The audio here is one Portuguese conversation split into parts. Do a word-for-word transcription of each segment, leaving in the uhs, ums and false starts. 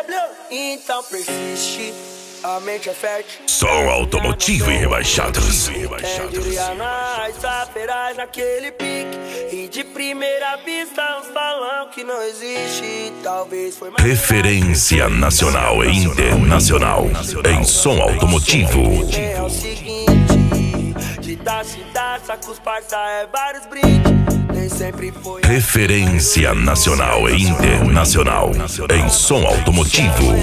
W, então persiste. A mente é fértil. Som automotivo e rebaixados. Quem diria nós, apenas naquele pique. E de primeira vista uns falam que não existe. Talvez foi mais. Referência nacional e internacional em som automotivo. É o seguinte, de taça em taça com os parça é vários brindes. Nem sempre foi. Referência nacional e internacional em som automotivo.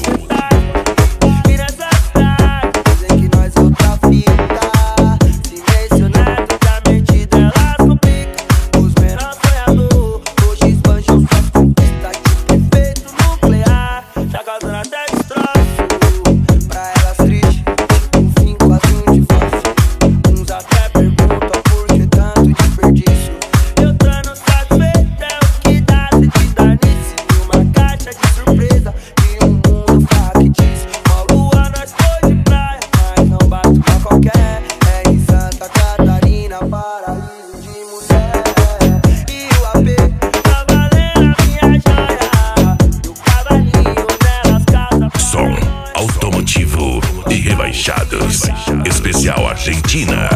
Automotivo e rebaixados. Especial Argentina.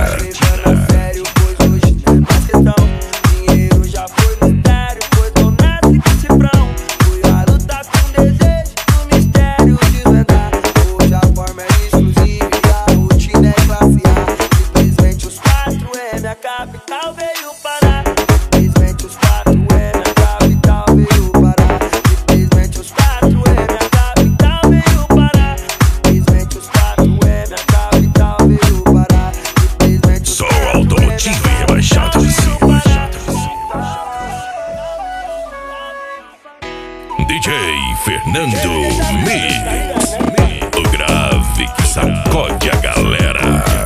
Capital veio parar. Simplesmente os quatro é minha capital veio parar. Simplesmente os quatro é minha capital veio parar. Simplesmente os quatro é minha capital veio parar. Simplesmente os Som automotivo e rebaixados. D J Fernando Mix, o grave que sacode a galera.